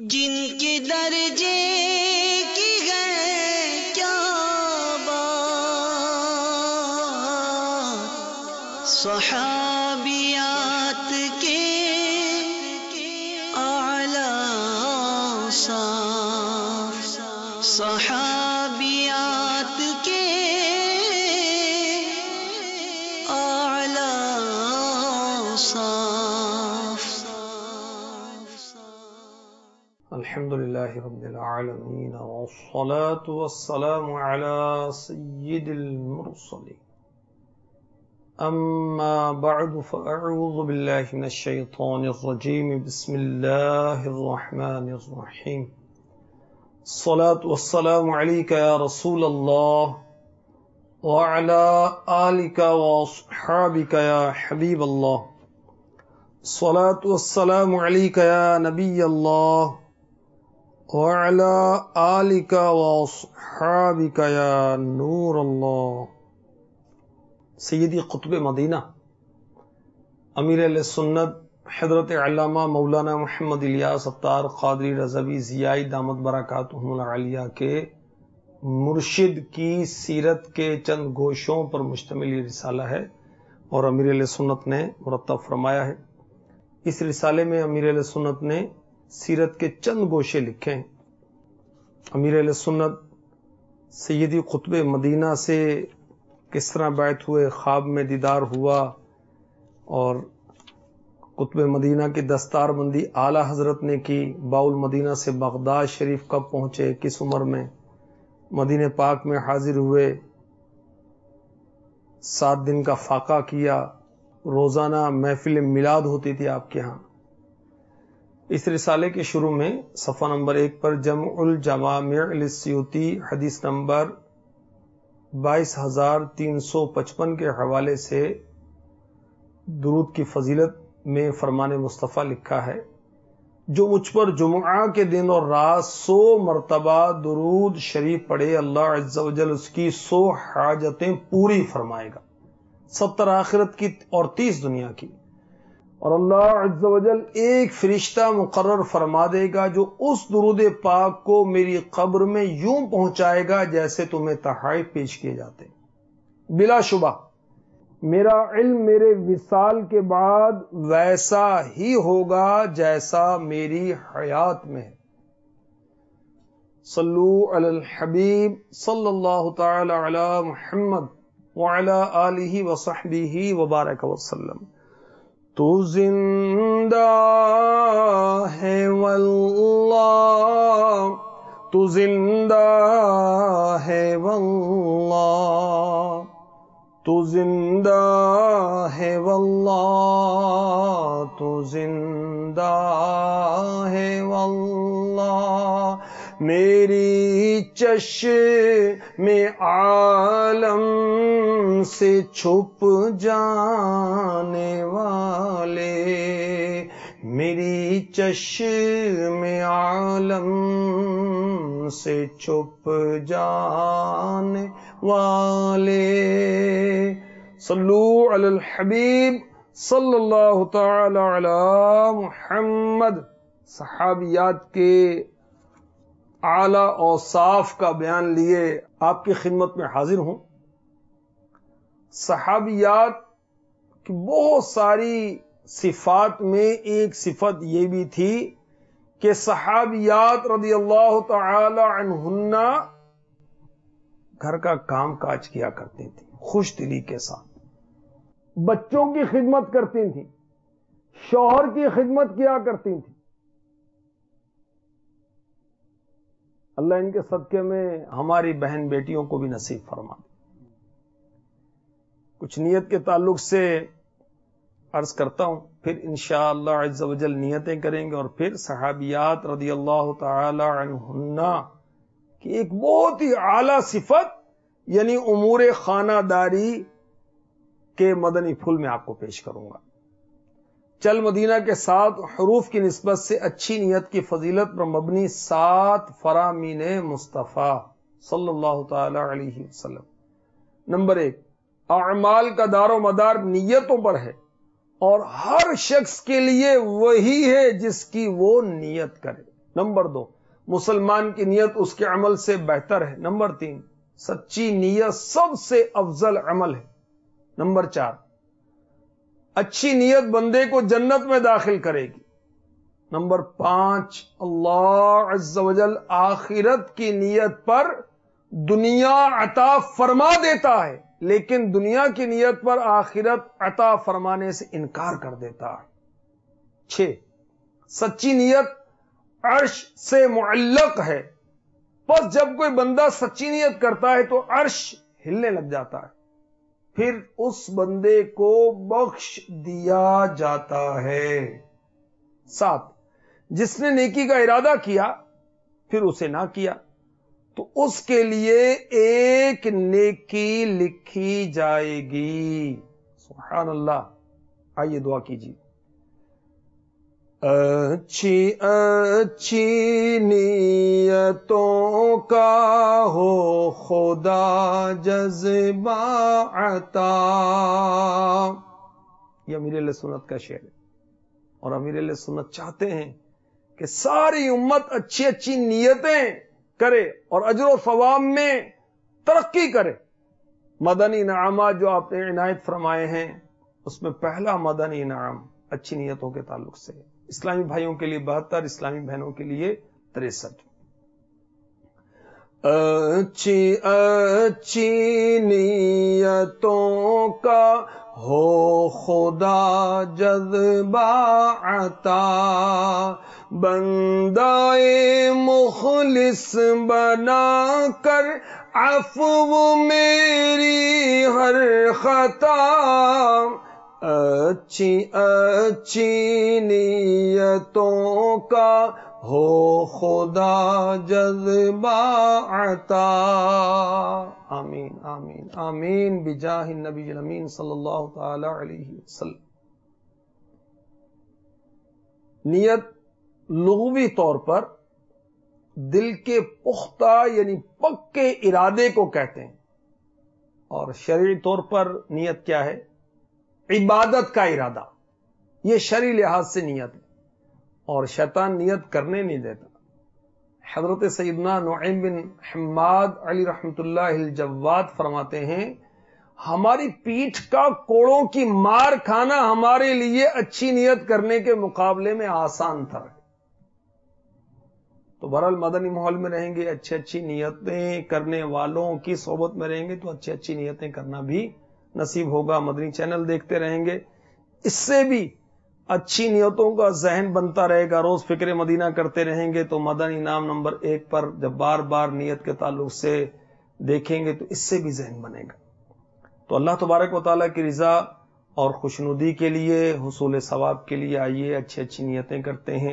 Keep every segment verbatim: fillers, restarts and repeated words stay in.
جن کے درجے کی ہے کیا بات، صحابیات کے اعلیٰ صاف، صحابیات کے اعلیٰ صاف۔ الحمد للہ رب العالمین والصلاة والسلام على سید المرسلین، اما بعد فاعوذ باللہ من الشیطان الرجیم، بسم اللہ الرحمن الرحیم۔ الصلاة والسلام علیک یا رسول اللہ وعلى آلک واصحابک یا حبیب اللہ۔ الصلاة والسلام علیک یا نبی اللہ وعلى آلک واصحابک یا نور اللہ۔ سیدی قطب مدینہ امیر اہل سنت حضرت علامہ مولانا محمد الیاس اتار قادری رضوی ضیائی دامت برکاتہم العالیہ کے مرشد کی سیرت کے چند گوشوں پر مشتمل یہ رسالہ ہے اور امیر اہل سنت نے مرتب فرمایا ہے۔ اس رسالے میں امیر اہل سنت نے سیرت کے چند گوشے لکھے ہیں۔ امیر اہل سنت سیدی قطب مدینہ سے کس طرح بیعت ہوئے، خواب میں دیدار ہوا، اور قطب مدینہ کی دستار بندی اعلی حضرت نے کی، باول مدینہ سے بغداد شریف کب پہنچے، کس عمر میں، مدینہ پاک میں حاضر ہوئے، سات دن کا فاقہ کیا، روزانہ محفل میلاد ہوتی تھی آپ کے ہاں۔ اس رسالے کے شروع میں صفحہ نمبر ایک پر جمع الجوامع للسیوطی حدیث نمبر بائیس ہزار تین سو پچپن کے حوالے سے درود کی فضیلت میں فرمان مصطفیٰ لکھا ہے، جو مجھ پر جمعہ کے دن اور رات سو مرتبہ درود شریف پڑھے، اللہ عز و جل اس کی سو حاجتیں پوری فرمائے گا، ستر آخرت کی اور تیس دنیا کی، اور اللہ عز و جل ایک فرشتہ مقرر فرما دے گا جو اس درود پاک کو میری قبر میں یوں پہنچائے گا جیسے تمہیں تحائف پیش کیے جاتے ہیں۔ بلا شبہ میرا علم میرے وصال کے بعد ویسا ہی ہوگا جیسا میری حیات میں ہے۔ صلو علی الحبیب صلی اللہ تعالی علی محمد وعلی آلہ وصحبہ وبارک وسلم۔ تو زندہ ہے واللہ، تو زندہ ہے واللہ، تو زندہ ہے واللہ، تو زندہ ہے واللہ، میری چشم عالم سے چھپ جانے والے، میری چشم عالم سے چھپ جانے والے، صلو علی الحبیب صلی اللہ تعالی علی محمد۔ صحابیات کے اعلی اوصاف کا بیان لیے آپ کی خدمت میں حاضر ہوں۔ صحابیات کی بہت ساری صفات میں ایک صفت یہ بھی تھی کہ صحابیات رضی اللہ تعالی عنہن گھر کا کام کاج کیا کرتی تھی، خوش دلی کے ساتھ، بچوں کی خدمت کرتی تھیں، شوہر کی خدمت کیا کرتی تھیں۔ اللہ ان کے صدقے میں ہماری بہن بیٹیوں کو بھی نصیب فرما دے۔ کچھ نیت کے تعلق سے عرض کرتا ہوں، پھر انشاءاللہ عز و جل نیتیں کریں گے، اور پھر صحابیات رضی اللہ تعالی عنہن کی ایک بہت ہی اعلیٰ صفت یعنی امور خانہ داری کے مدنی پھول میں آپ کو پیش کروں گا۔ چل مدینہ کے سات حروف کی نسبت سے اچھی نیت کی فضیلت پر مبنی سات فرامین مصطفیٰ صلی اللہ تعالی علیہ وسلم۔ نمبر ایک، اعمال کا دار و مدار نیتوں پر ہے، اور ہر شخص کے لیے وہی ہے جس کی وہ نیت کرے۔ نمبر دو، مسلمان کی نیت اس کے عمل سے بہتر ہے۔ نمبر تین، سچی نیت سب سے افضل عمل ہے۔ نمبر چار، اچھی نیت بندے کو جنت میں داخل کرے گی۔ نمبر پانچ، اللہ عز و جل آخرت کی نیت پر دنیا عطا فرما دیتا ہے، لیکن دنیا کی نیت پر آخرت عطا فرمانے سے انکار کر دیتا ہے۔ چھ، سچی نیت عرش سے معلق ہے، بس جب کوئی بندہ سچی نیت کرتا ہے تو عرش ہلنے لگ جاتا ہے، پھر اس بندے کو بخش دیا جاتا ہے۔ سات، جس نے نیکی کا ارادہ کیا پھر اسے نہ کیا تو اس کے لیے ایک نیکی لکھی جائے گی۔ سبحان اللہ۔ آئیے دعا کیجیے۔ اچھی اچھی نیتوں کا ہو خدا جذبہ عطا۔ یہ امیر اہل سنت کا شعر ہے، اور امیر اہل سنت چاہتے ہیں کہ ساری امت اچھی اچھی نیتیں کرے اور اجر و ثواب میں ترقی کرے۔ مدنی انعامات جو آپ نے عنایت فرمائے ہیں، اس میں پہلا مدنی انعام اچھی نیتوں کے تعلق سے، اسلامی بھائیوں کے لیے بہتر، اسلامی بہنوں کے لیے تریسٹھ۔ اچھی اچھی نیتوں کا ہو خدا جذبہ عطا، بندہ مخلص بنا کر عفو میری ہر خطا، اچھی اچھی نیتوں کا ہو خدا جذبہ عطا۔ آمین آمین آمین بجاہ النبی الامین صلی اللہ تعالی علیہ وسلم۔ نیت لغوی طور پر دل کے پختہ یعنی پکے ارادے کو کہتے ہیں، اور شرعی طور پر نیت کیا ہے؟ عبادت کا ارادہ۔ یہ شرعی لحاظ سے نیت ہے، اور شیطان نیت کرنے نہیں دیتا۔ حضرت سیدنا نعیم بن حماد علی رحمت اللہ الجواد فرماتے ہیں، ہماری پیٹھ کا کوڑوں کی مار کھانا ہمارے لیے اچھی نیت کرنے کے مقابلے میں آسان تھا۔ تو بہرحال مدنی ماحول میں رہیں گے، اچھی اچھی نیتیں کرنے والوں کی صحبت میں رہیں گے تو اچھی اچھی نیتیں کرنا بھی نصیب ہوگا۔ مدنی چینل دیکھتے رہیں گے، اس سے بھی اچھی نیتوں کا ذہن بنتا رہے گا۔ روز فکر مدینہ کرتے رہیں گے تو مدنی انعام نمبر ایک پر جب بار بار نیت کے تعلق سے دیکھیں گے تو اس سے بھی ذہن بنے گا۔ تو اللہ تبارک و تعالیٰ کی رضا اور خوشنودی کے لیے، حصول ثواب کے لیے آئیے اچھی اچھی نیتیں کرتے ہیں۔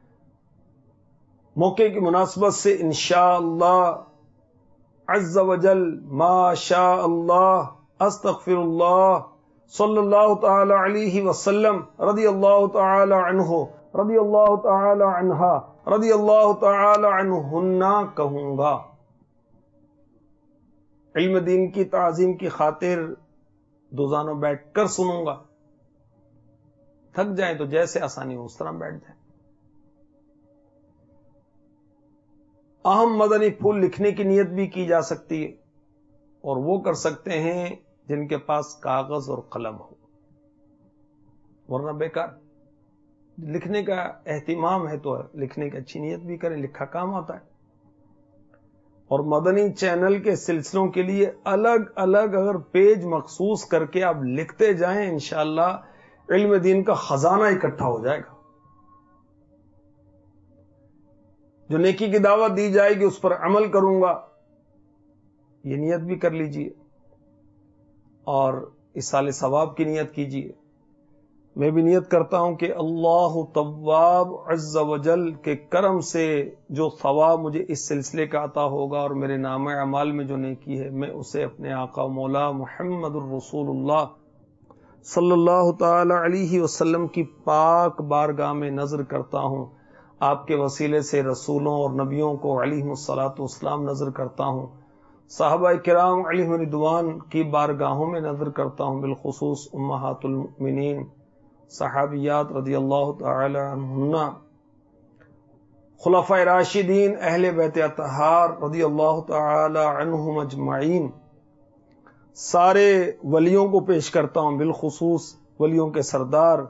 موقع کی مناسبت سے انشاءاللہ عز و جل ما شاء اللہ استغفر اللہ صلی اللہ تعالی علیہ وسلم رضی اللہ تعالی عنہ رضی اللہ تعالی عنہا رضی اللہ تعالی عنہن کہوں گا۔ علم دین کی تعظیم کی خاطر دوزانوں بیٹھ کر سنوں گا، تھک جائیں تو جیسے آسانی ہو اس طرح بیٹھ جائیں۔ اہم مدنی پھول لکھنے کی نیت بھی کی جا سکتی ہے، اور وہ کر سکتے ہیں جن کے پاس کاغذ اور قلم ہو، ورنہ بیکار۔ لکھنے کا اہتمام ہے تو لکھنے کی اچھی نیت بھی کریں، لکھا کام آتا ہے۔ اور مدنی چینل کے سلسلوں کے لیے الگ الگ اگر پیج مخصوص کر کے آپ لکھتے جائیں، انشاءاللہ علم دین کا خزانہ اکٹھا ہو جائے گا۔ جو نیکی کی دعوت دی جائے گی اس پر عمل کروں گا، یہ نیت بھی کر لیجئے، اور ایصال ثواب کی نیت کیجئے۔ میں بھی نیت کرتا ہوں کہ اللہ تواب عز و جل کے کرم سے جو ثواب مجھے اس سلسلے کا عطا ہوگا اور میرے نامہ اعمال میں جو نیکی ہے، میں اسے اپنے آقا و مولا محمد الرسول اللہ صلی اللہ تعالی علیہ وسلم کی پاک بارگاہ میں نظر کرتا ہوں۔ آپ کے وسیلے سے رسولوں اور نبیوں کو علیہم الصلاۃ والسلام نظر کرتا ہوں، صحابہ کرام علیہم رضوان کی بارگاہوں میں نظر کرتا ہوں، بالخصوص امہات المؤمنین صحابیات رضی اللہ تعالی عنہن، خلفائے راشدین اہل بیت اطہار رضی اللہ تعالی عنہم اجمعین، سارے ولیوں کو پیش کرتا ہوں، بالخصوص ولیوں کے سردار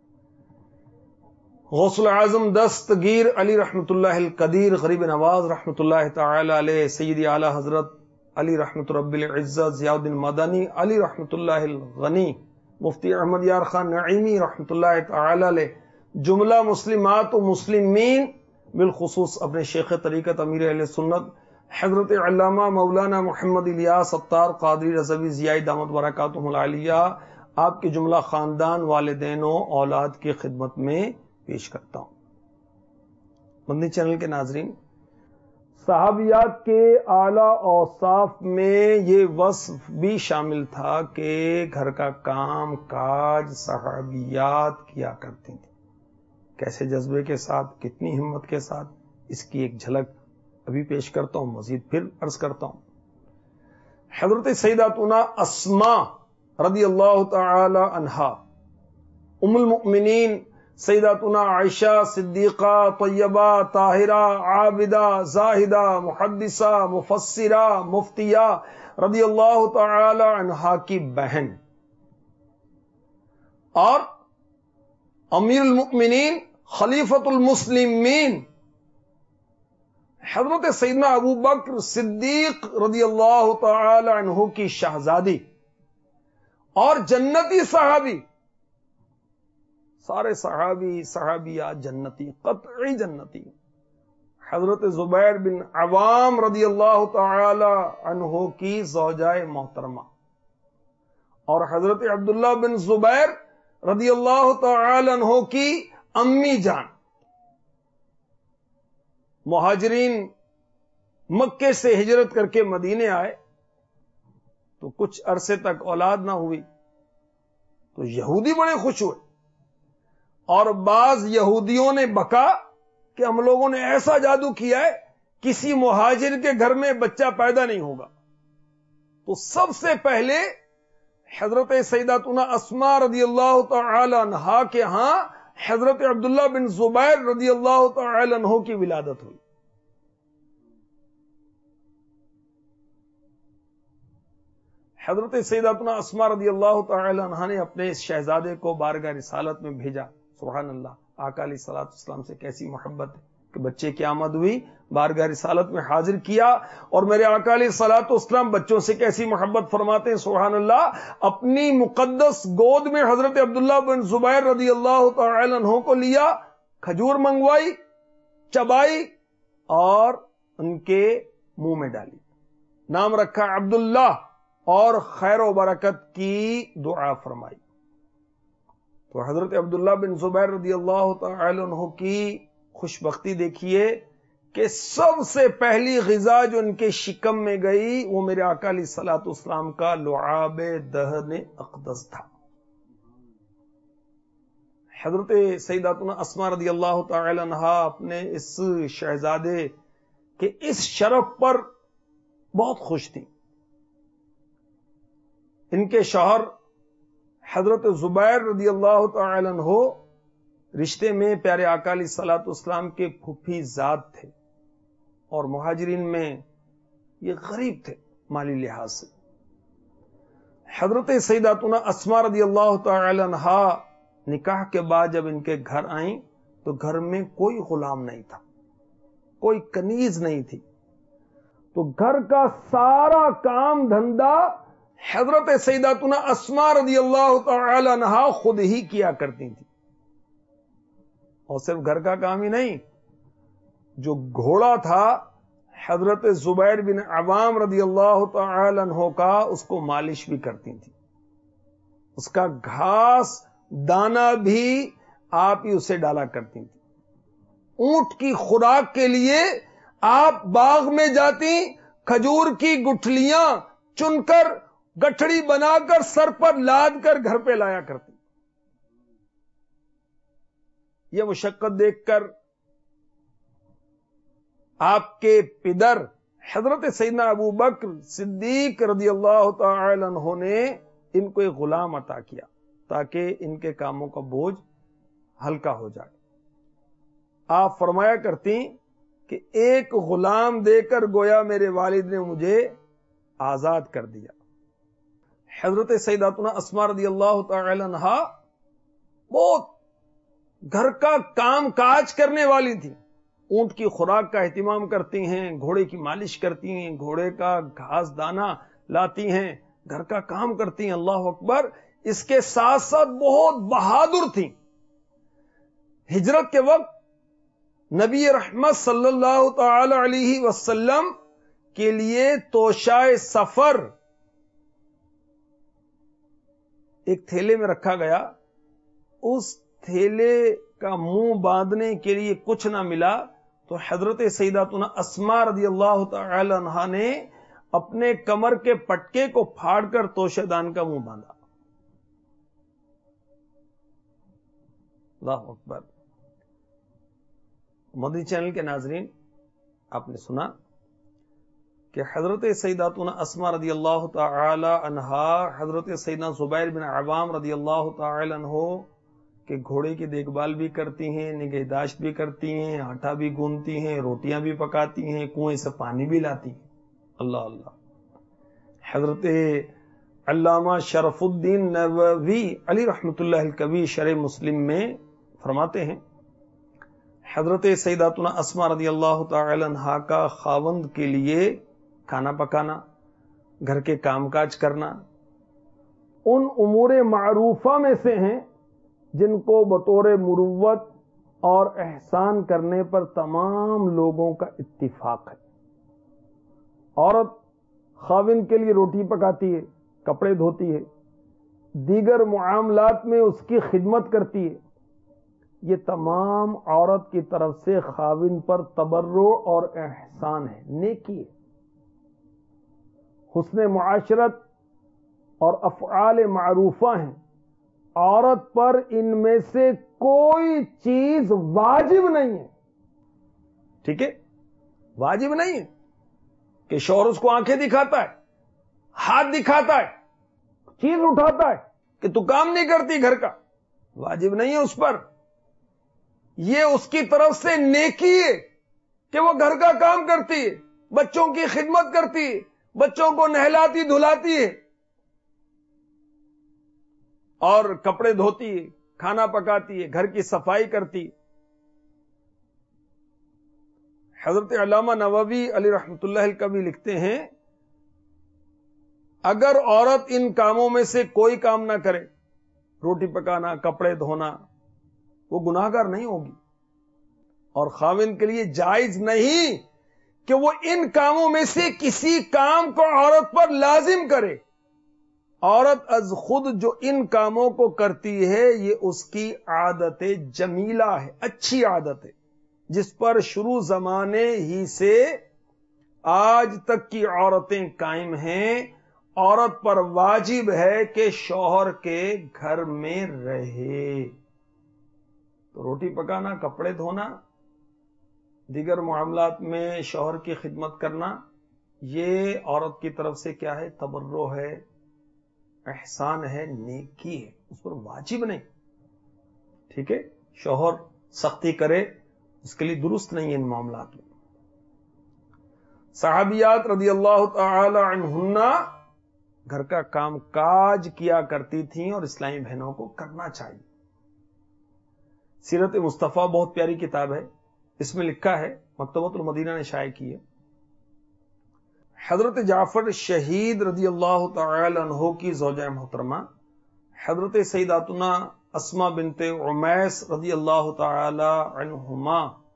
غوث العظم دستگیر علی رحمت اللہ القدیر غریب نواز رحمت اللہ تعالی علیہ، سیدی اعلی حضرت علی رحمت رب العزت ضیاء الدین مدنی علی رحمت اللہ الغنی، مفتی احمد یار خان نعیمی رحمت اللہ تعالی علیہ، جملہ مسلمات و مسلمین، بالخصوص اپنے شیخ طریقت امیر اہل سنت حضرت علامہ مولانا محمد الیاس اتار قادری رضوی ضیائی دامت برکاتہم العالیہ، آپ کے جملہ خاندان، والدین و اولاد کی خدمت میں پیش کرتا ہوں۔ مدنی چینل کے ناظرین، صحابیات کے اعلیٰ اوصاف میں یہ وصف بھی شامل تھا کہ گھر کا کام کاج صحابیات کیا کرتی تھی۔ کیسے جذبے کے ساتھ، کتنی ہمت کے ساتھ، اس کی ایک جھلک ابھی پیش کرتا ہوں، مزید پھر عرض کرتا ہوں۔ حضرت سیداتنا اسماء رضی اللہ تعالی عنہا، ام المؤمنین سیداتنا عائشہ صدیقہ طیبہ طاہرہ عابدہ زاہدہ محدثہ مفسرہ مفتیہ رضی اللہ تعالی عنہا کی بہن اور امیر المؤمنین خلیفۃ المسلمین حضرت سیدنا ابو بکر صدیق رضی اللہ تعالی عنہ کی شہزادی اور جنتی صحابی، سارے صحابی صحابیات جنتی، قطعی جنتی، حضرت زبیر بن عوام رضی اللہ تعالی عنہ کی زوجہ محترمہ اور حضرت عبداللہ بن زبیر رضی اللہ تعالی عنہ کی امی جان۔ مہاجرین مکے سے ہجرت کر کے مدینے آئے تو کچھ عرصے تک اولاد نہ ہوئی تو یہودی بڑے خوش ہوئے، اور بعض یہودیوں نے بکا کہ ہم لوگوں نے ایسا جادو کیا ہے کسی مہاجر کے گھر میں بچہ پیدا نہیں ہوگا۔ تو سب سے پہلے حضرت سیداتنا اسماء رضی اللہ تعالی عنہا کے ہاں حضرت عبداللہ بن زبیر رضی اللہ تعالی عنہ کی ولادت ہوئی۔ حضرت سیداتنا اسماء رضی اللہ تعالی عنہا نے اپنے اس شہزادے کو بارگاہ رسالت میں بھیجا۔ سبحان اللہ، آقا علیہ الصلوۃ والسلام سے کیسی محبت ہے کہ بچے کی آمد ہوئی، بارگاہ رسالت میں حاضر کیا، اور میرے آقا علیہ الصلوۃ والسلام بچوں سے کیسی محبت فرماتے ہیں، سبحان اللہ، اپنی مقدس گود میں حضرت عبداللہ بن زبیر رضی اللہ تعالی عنہ کو لیا، کھجور منگوائی، چبائی اور ان کے منہ میں ڈالی، نام رکھا عبداللہ، اور خیر و برکت کی دعا فرمائی۔ تو حضرت عبداللہ بن زبیر رضی اللہ تعالی عنہ کی خوش بختی دیکھیے کہ سب سے پہلی غذا جو ان کے شکم میں گئی وہ میرے آقا علیہ الصلوۃ والسلام کا لعاب دہن اقدس تھا۔ حضرت سیداتنا اسماء رضی اللہ تعالی عنہا اپنے اس شہزادے کے اس شرف پر بہت خوش تھی۔ ان کے شوہر حضرت زبیر رضی اللہ تعالی عنہ رشتے میں پیارے آقا علیہ الصلوۃ والسلام کے پھوپھی زاد تھے، اور مہاجرین میں یہ غریب تھے مالی لحاظ سے۔ حضرت سیداتنا اسماء رضی اللہ تعالی عنہا نکاح کے بعد جب ان کے گھر آئیں تو گھر میں کوئی غلام نہیں تھا، کوئی کنیز نہیں تھی، تو گھر کا سارا کام دھندا حضرت سیداتنا اسماء رضی اللہ تعالی عنہا خود ہی کیا کرتی تھی۔ اور صرف گھر کا کام ہی نہیں، جو گھوڑا تھا حضرت زبیر بن عوام رضی اللہ تعالی عنہ کا، اس کو مالش بھی کرتی تھی، اس کا گھاس دانا بھی آپ ہی اسے ڈالا کرتی تھی۔ اونٹ کی خوراک کے لیے آپ باغ میں جاتی، کھجور کی گٹھلیاں چن کر گٹھڑی بنا کر سر پر لاد کر گھر پہ لایا کرتی۔ یہ مشقت دیکھ کر آپ کے پدر حضرت سیدنا ابو بکر صدیق رضی اللہ تعالی عنہ نے ان کو ایک غلام عطا کیا تاکہ ان کے کاموں کا بوجھ ہلکا ہو جائے۔ آپ فرمایا کرتی کہ ایک غلام دے کر گویا میرے والد نے مجھے آزاد کر دیا۔ حضرت سیداتنا اسماء رضی اللہ تعالی عنہا بہت گھر کا کام کاج کرنے والی تھی، اونٹ کی خوراک کا اہتمام کرتی ہیں، گھوڑے کی مالش کرتی ہیں، گھوڑے کا گھاس دانا لاتی ہیں، گھر کا کام کرتی ہیں۔ اللہ اکبر۔ اس کے ساتھ ساتھ بہت بہادر تھیں۔ ہجرت کے وقت نبی رحمت صلی اللہ تعالی علیہ وسلم کے لیے توشائے سفر ایک تھیلے میں رکھا گیا، اس تھیلے کا منہ باندھنے کے لیے کچھ نہ ملا تو حضرت سیداتنا اسماء رضی اللہ تعالی عنہا نے اپنے کمر کے پٹکے کو پھاڑ کر توشہ دان کا منہ باندھا۔ اللہ اکبر۔ مدنی چینل کے ناظرین، آپ نے سنا کہ حضرت سیداتنا اسماء رضی اللہ تعالی عنہا حضرت سیدنا زبیر بن عوام رضی اللہ تعالی عنہ کہ گھوڑے کی دیکھ بھال بھی کرتی ہیں، نگہداشت بھی کرتی ہیں، آٹا بھی گوندتی ہیں، روٹیاں بھی پکاتی ہیں، کنویں سے پانی بھی لاتی ہیں۔ اللہ اللہ۔ حضرت علامہ شرف الدین نووی علی رحمت اللہ الکبیر شرح مسلم میں فرماتے ہیں حضرت سیداتنا اسماء رضی اللہ تعالی عنہا کا خاوند کے لیے کھانا پکانا، گھر کے کام کاج کرنا ان امور معروفہ میں سے ہیں جن کو بطور مروت اور احسان کرنے پر تمام لوگوں کا اتفاق ہے۔ عورت خاوند کے لیے روٹی پکاتی ہے، کپڑے دھوتی ہے، دیگر معاملات میں اس کی خدمت کرتی ہے، یہ تمام عورت کی طرف سے خاوند پر تبرع اور احسان ہے، نیکی ہے۔ حسن معاشرت اور افعال معروفہ ہیں، عورت پر ان میں سے کوئی چیز واجب نہیں ہے۔ ٹھیک ہے، واجب نہیں ہے کہ شوہر اس کو آنکھیں دکھاتا ہے، ہاتھ دکھاتا ہے، چیز اٹھاتا ہے کہ تو کام نہیں کرتی گھر کا، واجب نہیں ہے اس پر۔ یہ اس کی طرف سے نیکی ہے کہ وہ گھر کا کام کرتی ہے، بچوں کی خدمت کرتی ہے، بچوں کو نہلاتی دھلاتی ہے اور کپڑے دھوتی ہے، کھانا پکاتی ہے، گھر کی صفائی کرتی ہے۔ حضرت علامہ نووی علی رحمت اللہ الکبیر لکھتے ہیں اگر عورت ان کاموں میں سے کوئی کام نہ کرے، روٹی پکانا، کپڑے دھونا، وہ گناہگار نہیں ہوگی، اور خاوند کے لیے جائز نہیں کہ وہ ان کاموں میں سے کسی کام کو عورت پر لازم کرے۔ عورت از خود جو ان کاموں کو کرتی ہے یہ اس کی عادت جمیلہ ہے، اچھی عادت ہے، جس پر شروع زمانے ہی سے آج تک کی عورتیں قائم ہیں۔ عورت پر واجب ہے کہ شوہر کے گھر میں رہے، تو روٹی پکانا، کپڑے دھونا، دیگر معاملات میں شوہر کی خدمت کرنا، یہ عورت کی طرف سے کیا ہے؟ تبرع ہے، احسان ہے، نیکی ہے، اس پر واجب نہیں۔ ٹھیک ہے، شوہر سختی کرے اس کے لیے درست نہیں ہے ان معاملات میں۔ صحابیات رضی اللہ تعالی عنہن گھر کا کام کاج کیا کرتی تھیں اور اسلامی بہنوں کو کرنا چاہیے۔ سیرت مصطفیٰ بہت پیاری کتاب ہے، اس میں لکھا ہے، مکتبۃ المدینہ نے شائع کی ہے، حضرت جعفر شہید رضی اللہ تعالی عنہ کی زوجہ محترمہ حضرت سیداتنا اسماء بنت عمیس رضی اللہ تعالی عنہما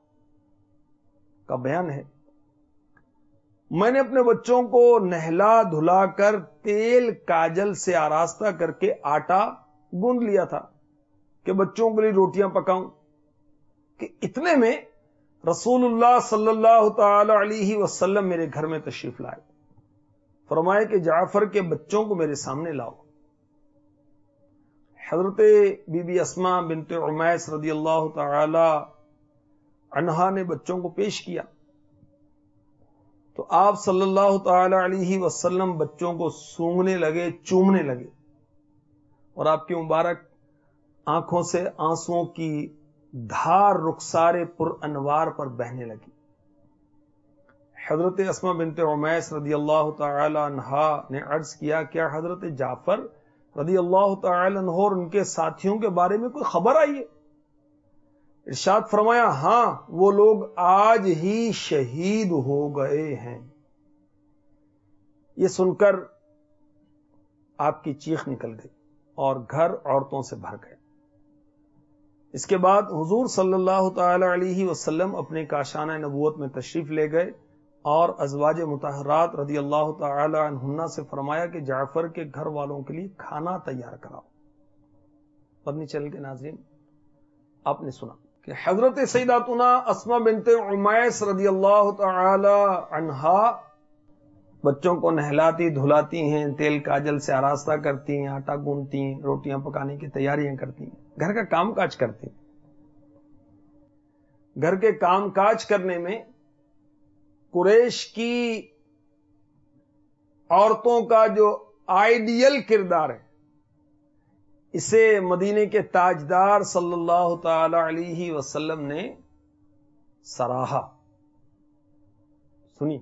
کا بیان ہے، میں نے اپنے بچوں کو نہلا دھلا کر تیل کاجل سے آراستہ کر کے آٹا گوندھ لیا تھا کہ بچوں کے لیے روٹیاں پکاؤں، کہ اتنے میں رسول اللہ صلی اللہ تعالی علیہ وسلم میرے گھر میں تشریف لائے، فرمائے کہ جعفر کے بچوں کو میرے سامنے لاؤ۔ حضرت بی بی اسماء بنت عمیس رضی اللہ تعالی عنہا نے بچوں کو پیش کیا تو آپ صلی اللہ تعالی علیہ وسلم بچوں کو سونگنے لگے، چومنے لگے، اور آپ کی مبارک آنکھوں سے آنسوؤں کی دھار رخسارے پر انوار پر بہنے لگی۔ حضرت اسما بنت عمیس رضی اللہ تعالی عنہا نے عرض کیا کیا حضرت جعفر رضی اللہ تعالی عنہ اور ان کے ساتھیوں کے بارے میں کوئی خبر آئی ہے؟ ارشاد فرمایا ہاں وہ لوگ آج ہی شہید ہو گئے ہیں۔ یہ سن کر آپ کی چیخ نکل گئی اور گھر عورتوں سے بھر گئے۔ اس کے بعد حضور صلی اللہ تعالی علیہ وسلم اپنے کاشانہ نبوت میں تشریف لے گئے اور ازواج مطہرات رضی اللہ تعالی عنہن سے فرمایا کہ جعفر کے گھر والوں کے لیے کھانا تیار کراؤ۔ مدنی چینل کے ناظرین، آپ نے سنا کہ حضرت سیداتنا اسما بنت عمیس رضی اللہ تعالی عنہا بچوں کو نہلاتی دھلاتی ہیں، تیل کاجل سے آراستہ کرتی ہیں، آٹا گوندتی ہیں، روٹیاں پکانے کی تیاریاں کرتی ہیں، گھر کا کام کاج کرتی ہیں۔ گھر کے کام کاج کرنے میں قریش کی عورتوں کا جو آئیڈیل کردار ہے، اسے مدینے کے تاجدار صلی اللہ تعالی علیہ وسلم نے سراہا۔ سنی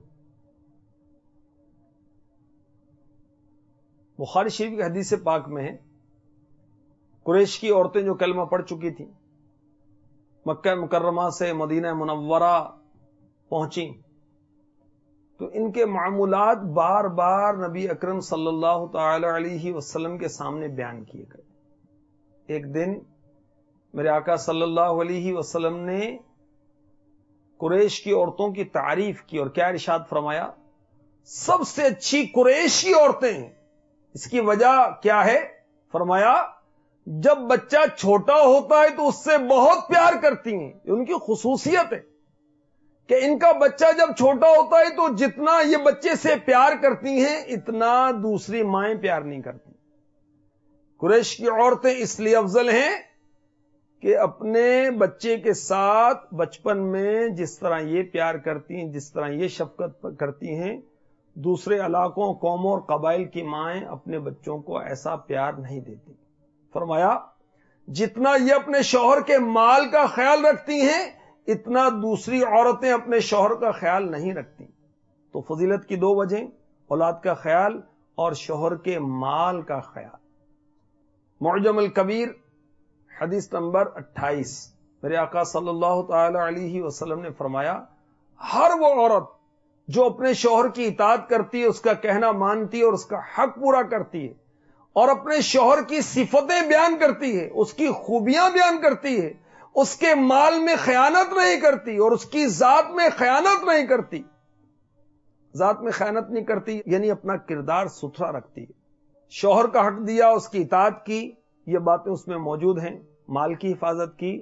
بخاری شریف کی حدیث پاک میں ہے، قریش کی عورتیں جو کلمہ پڑھ چکی تھیں، مکہ مکرمہ سے مدینہ منورہ پہنچیں تو ان کے معمولات بار بار نبی اکرم صلی اللہ تعالی علیہ وسلم کے سامنے بیان کیے گئے۔ ایک دن میرے آقا صلی اللہ علیہ وسلم نے قریش کی عورتوں کی تعریف کی اور کیا ارشاد فرمایا؟ سب سے اچھی قریشی عورتیں ہیں۔ اس کی وجہ کیا ہے؟ فرمایا جب بچہ چھوٹا ہوتا ہے تو اس سے بہت پیار کرتی ہیں، یہ ان کی خصوصیت ہے کہ ان کا بچہ جب چھوٹا ہوتا ہے تو جتنا یہ بچے سے پیار کرتی ہیں اتنا دوسری مائیں پیار نہیں کرتی۔ قریش کی عورتیں اس لیے افضل ہیں کہ اپنے بچے کے ساتھ بچپن میں جس طرح یہ پیار کرتی ہیں، جس طرح یہ شفقت کرتی ہیں، دوسرے علاقوں، قوموں اور قبائل کی مائیں اپنے بچوں کو ایسا پیار نہیں دیتی۔ فرمایا جتنا یہ اپنے شوہر کے مال کا خیال رکھتی ہیں اتنا دوسری عورتیں اپنے شوہر کا خیال نہیں رکھتی۔ تو فضیلت کی دو وجہیں، اولاد کا خیال اور شوہر کے مال کا خیال۔ معجم الکبیر حدیث نمبر اٹھائیس، میرے آقا صلی اللہ تعالی علیہ وسلم نے فرمایا ہر وہ عورت جو اپنے شوہر کی اطاعت کرتی ہے، اس کا کہنا مانتی ہے اور اس کا حق پورا کرتی ہے، اور اپنے شوہر کی صفتیں بیان کرتی ہے، اس کی خوبیاں بیان کرتی ہے، اس کے مال میں خیانت نہیں کرتی اور اس کی ذات میں خیانت نہیں کرتی۔ ذات میں خیانت نہیں کرتی یعنی اپنا کردار ستھرا رکھتی ہے، شوہر کا حق دیا، اس کی اطاعت کی، یہ باتیں اس میں موجود ہیں، مال کی حفاظت کی،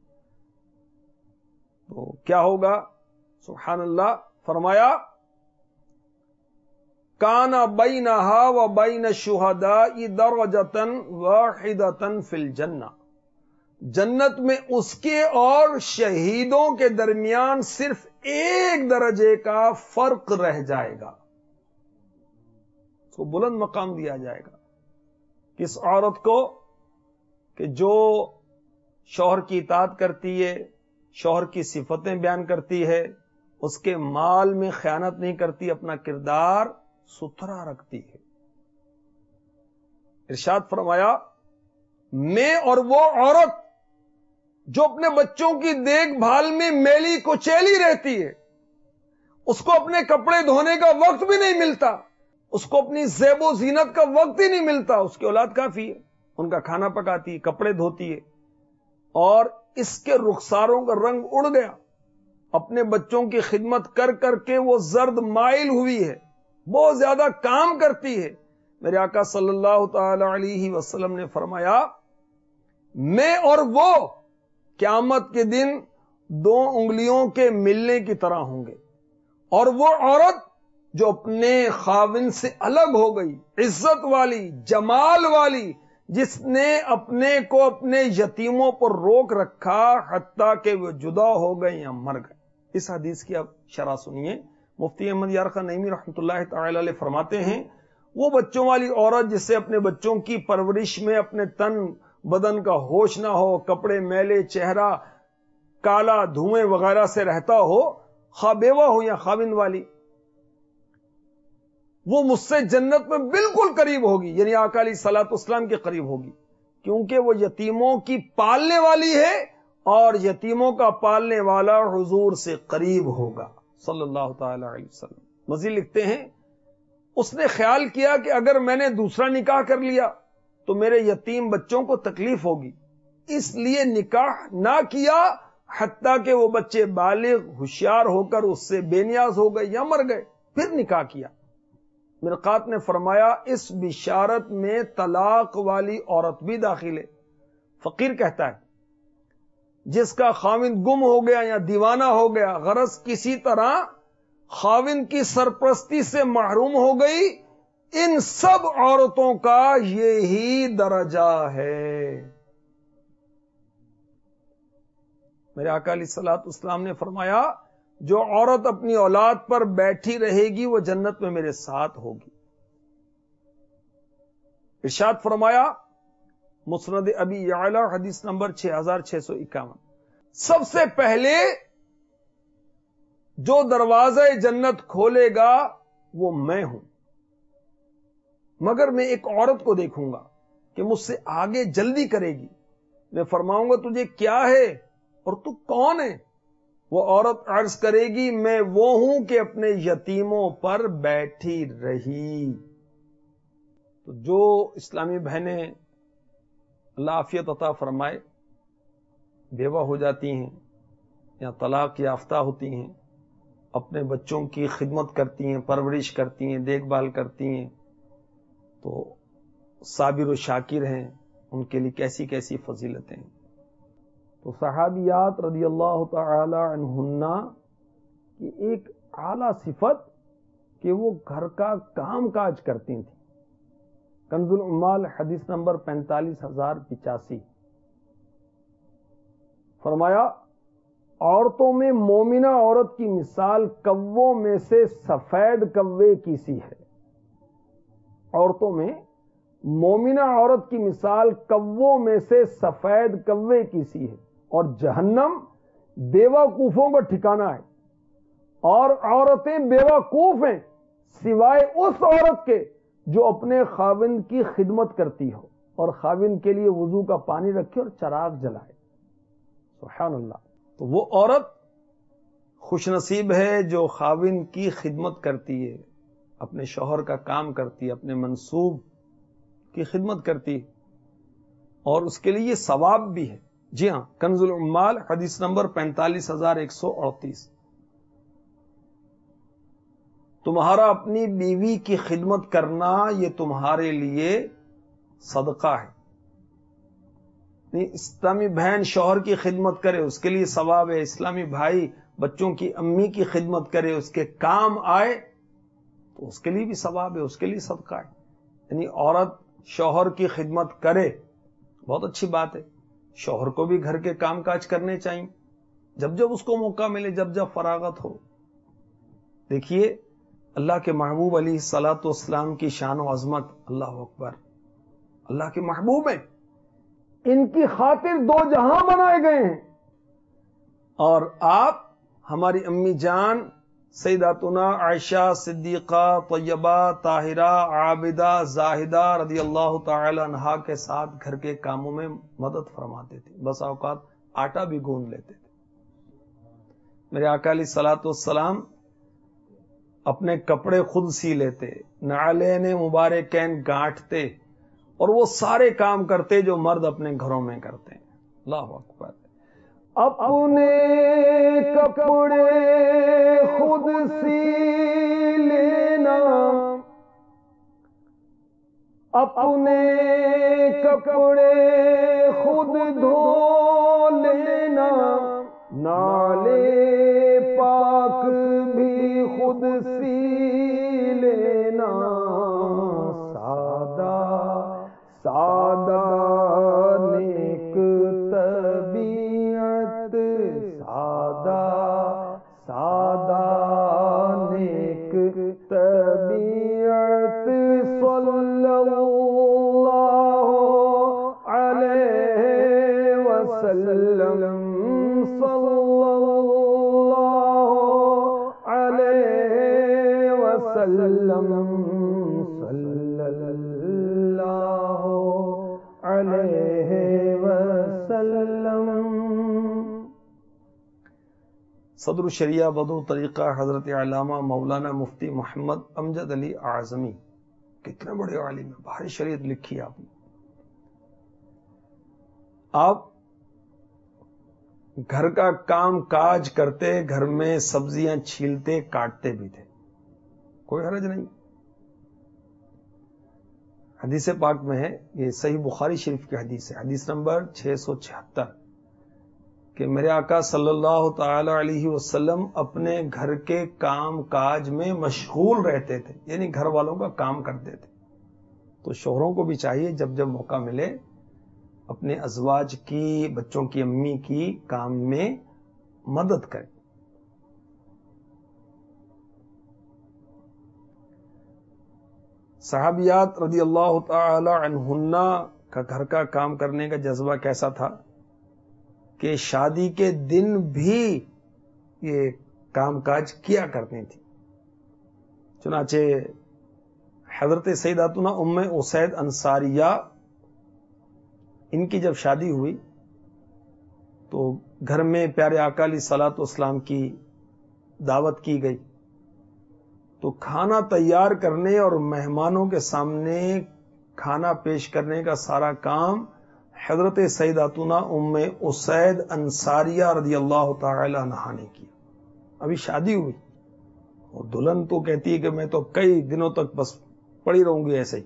تو کیا ہوگا؟ سبحان اللہ، فرمایا کانا بینہا و بین الشہداء درجۃ واحدۃ فی الجنہ، جنت میں اس کے اور شہیدوں کے درمیان صرف ایک درجے کا فرق رہ جائے گا، اس کو بلند مقام دیا جائے گا۔ کس عورت کو؟ کہ جو شوہر کی اطاعت کرتی ہے، شوہر کی صفتیں بیان کرتی ہے، اس کے مال میں خیانت نہیں کرتی، اپنا کردار ستھرا رکھتی ہے۔ ارشاد فرمایا میں اور وہ عورت جو اپنے بچوں کی دیکھ بھال میں میلی کچیلی رہتی ہے، اس کو اپنے کپڑے دھونے کا وقت بھی نہیں ملتا، اس کو اپنی زیب و زینت کا وقت ہی نہیں ملتا، اس کی اولاد کافی ہے، ان کا کھانا پکاتی ہے، کپڑے دھوتی ہے، اور اس کے رخساروں کا رنگ اڑ گیا، اپنے بچوں کی خدمت کر کر کے وہ زرد مائل ہوئی ہے، بہت زیادہ کام کرتی ہے۔ میرے آقا صلی اللہ تعالی علیہ وسلم نے فرمایا میں اور وہ قیامت کے دن دو انگلیوں کے ملنے کی طرح ہوں گے، اور وہ عورت جو اپنے خاوند سے الگ ہو گئی، عزت والی، جمال والی، جس نے اپنے کو اپنے یتیموں پر روک رکھا حتیٰ کہ وہ جدا ہو گئے یا مر گئے۔ اس حدیث کی اب شرح سنیے۔ مفتی احمد یار خان نعیمی رحمۃ اللہ تعالی علیہ فرماتے ہیں وہ بچوں والی عورت جس سے اپنے بچوں کی پرورش میں اپنے تن بدن کا ہوش نہ ہو، کپڑے میلے، چہرہ کالا، دھوئیں وغیرہ سے رہتا ہو، خواہ بیوہ ہو یا خاوند والی، وہ مجھ سے جنت میں بالکل قریب ہوگی، یعنی آقا علیہ الصلوۃ والسلام کے قریب ہوگی، کیونکہ وہ یتیموں کی پالنے والی ہے اور یتیموں کا پالنے والا حضور سے قریب ہوگا صلی اللہ تعالی علیہ وسلم۔ مزید لکھتے ہیں اس نے خیال کیا کہ اگر میں نے دوسرا نکاح کر لیا تو میرے یتیم بچوں کو تکلیف ہوگی، اس لیے نکاح نہ کیا حتیٰ کہ وہ بچے بالغ ہوشیار ہو کر اس سے بے نیاز ہو گئے یا مر گئے، پھر نکاح کیا۔ مرقات نے فرمایا اس بشارت میں طلاق والی عورت بھی داخل ہے۔ فقیر کہتا ہے جس کا خاوند گم ہو گیا یا دیوانہ ہو گیا، غرض کسی طرح خاوند کی سرپرستی سے محروم ہو گئی، ان سب عورتوں کا یہی درجہ ہے۔ میرے آقا علیہ الصلوۃ والسلام نے فرمایا جو عورت اپنی اولاد پر بیٹھی رہے گی وہ جنت میں میرے ساتھ ہوگی۔ ارشاد فرمایا مسند ابی یعلا حدیث نمبر چھ ہزار چھ سو اکاون، سب سے پہلے جو دروازہ جنت کھولے گا وہ میں ہوں، مگر میں ایک عورت کو دیکھوں گا کہ مجھ سے آگے جلدی کرے گی، میں فرماؤں گا تجھے کیا ہے اور تو کون ہے؟ وہ عورت عرض کرے گی میں وہ ہوں کہ اپنے یتیموں پر بیٹھی رہی۔ تو جو اسلامی بہنیں اللہ عافیت عطا فرمائے بیوہ ہو جاتی ہیں یا طلاق یافتہ ہوتی ہیں، اپنے بچوں کی خدمت کرتی ہیں، پرورش کرتی ہیں، دیکھ بھال کرتی ہیں، تو صابر و شاکر ہیں، ان کے لیے کیسی کیسی فضیلتیں ہیں۔ تو صحابیات رضی اللہ تعالی عنہن کی ایک اعلی صفت کہ وہ گھر کا کام کاج کرتی تھیں۔ کنز العمال حدیث نمبر پینتالیس ہزار پچاسی، فرمایا عورتوں میں مومنہ عورت کی مثال کووں میں سے سفید کوے کی سی ہے۔ عورتوں میں مومنہ عورت کی مثال کووں میں سے سفید کوے کی سی ہے، اور جہنم بیوقوفوں کا ٹھکانہ ہے، اور عورتیں بیوقوف ہیں سوائے اس عورت کے جو اپنے خاوند کی خدمت کرتی ہو اور خاوند کے لیے وضو کا پانی رکھے اور چراغ جلائے۔ سبحان اللہ۔ تو وہ عورت خوش نصیب ہے جو خاوند کی خدمت کرتی ہے، اپنے شوہر کا کام کرتی ہے، اپنے منصوب کی خدمت کرتی ہے، اور اس کے لیے یہ ثواب بھی ہے۔ جی ہاں، کنز العمال حدیث نمبر پینتالیس ہزار ایک سو اڑتیس۔ تمہارا اپنی بیوی کی خدمت کرنا یہ تمہارے لیے صدقہ ہے۔ اسلامی بہن شوہر کی خدمت کرے اس کے لیے ثواب ہے، اسلامی بھائی بچوں کی امی کی خدمت کرے اس کے کام آئے تو اس کے لیے بھی ثواب ہے، اس کے لیے صدقہ ہے۔ یعنی عورت شوہر کی خدمت کرے بہت اچھی بات ہے، شوہر کو بھی گھر کے کام کاج کرنے چاہیے جب جب اس کو موقع ملے، جب جب فراغت ہو۔ دیکھیے اللہ کے محبوب علیہ الصلوۃ والسلام کی شان و عظمت، اللہ اکبر، اللہ کے محبوب ہیں، ان کی خاطر دو جہاں بنائے گئے ہیں، اور آپ ہماری امی جان سیداتنا عائشہ صدیقہ طیبہ طاہرہ عابدہ زاہدہ رضی اللہ تعالی عنہا کے ساتھ گھر کے کاموں میں مدد فرماتے تھے، بس اوقات آٹا بھی گوندھ لیتے تھے۔ میرے آقا علیہ الصلوۃ والسلام اپنے کپڑے خود سی لیتے، نعلین مبارکین گانٹھتے، اور وہ سارے کام کرتے جو مرد اپنے گھروں میں کرتے ہیں۔ اللہ اکبر۔ اپنے کپڑے خود سی لینا، اپنے کپڑے خود دھو لینا، نالے پاک بھی خود سی لینا، سادہ سادہ نیک طبیعت، سادہ سادہ نیک طبیعت، صلی اللہ علیہ وسلم، صلی اللہ وسلم صلی اللہ علیہ وسلم. صدر الشریعہ بدر طریقہ حضرت علامہ مولانا مفتی محمد امجد علی اعظمی، کتنے بڑے عالم ہیں، بھاری شریعت لکھی آپ نے. آپ گھر کا کام کاج کرتے، گھر میں سبزیاں چھیلتے کاٹتے بھی تھے، کوئی حرج نہیں. حدیث پاک میں ہے، یہ صحیح بخاری شریف کی حدیث ہے، حدیث نمبر چھ سو چھہتر، کہ میرے آقا صلی اللہ تعالی علیہ وسلم اپنے گھر کے کام کاج میں مشغول رہتے تھے، یعنی گھر والوں کا کام کرتے تھے. تو شوہروں کو بھی چاہیے جب جب موقع ملے اپنے ازواج کی، بچوں کی امی کی کام میں مدد کریں. صحابیات رضی اللہ تعالی عنہن کا گھر کا کام کرنے کا جذبہ کیسا تھا کہ شادی کے دن بھی یہ کام کاج کیا کرتی تھی. چنانچہ حضرت سیداتنا ام اسید انصاریہ، ان کی جب شادی ہوئی تو گھر میں پیارے آقا علیہ الصلوۃ والسلام کی دعوت کی گئی. تو کھانا تیار کرنے اور مہمانوں کے سامنے کھانا پیش کرنے کا سارا کام حضرت سیداتنا ام اسید انصاریہ رضی اللہ تعالی عنہا نے کیا. ابھی شادی ہوئی اور دلہن تو کہتی ہے کہ میں تو کئی دنوں تک بس پڑی رہوں گی ایسے ہی.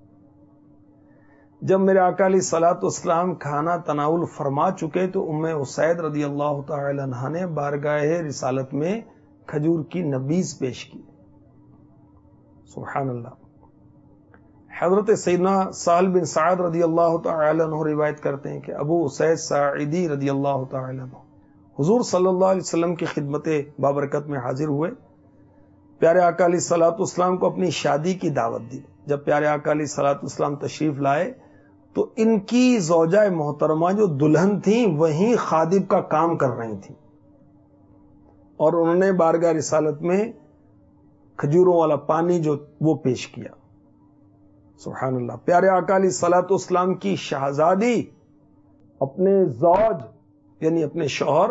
جب میرے آقا علیہ الصلوۃ والسلام کھانا تناول فرما چکے تو ام اسید رضی اللہ تعالی عنہا نے بارگاہ رسالت میں کھجور کی نبیذ پیش کی. سبحان اللہ. حضرت سیدنا سہل بن سعد رضی اللہ تعالی عنہ روایت کرتے ہیں کہ ابو اسید ساعدی رضی اللہ تعالی عنہ حضور صلی اللہ علیہ وسلم کی خدمت بابرکت میں حاضر ہوئے، پیارے آقا علیہ الصلوۃ والسلام کو اپنی شادی کی دعوت دی. جب پیارے آقا علیہ الصلوۃ والسلام تشریف لائے تو ان کی زوجہ محترمہ جو دلہن تھیں وہیں خادم کا کام کر رہی تھیں، اور انہوں نے بارگاہ رسالت میں کھجوروں والا پانی جو وہ پیش کیا. سبحان اللہ. پیارے آقا علیہ الصلوۃ والسلام کی شہزادی اپنے زوج یعنی اپنے شوہر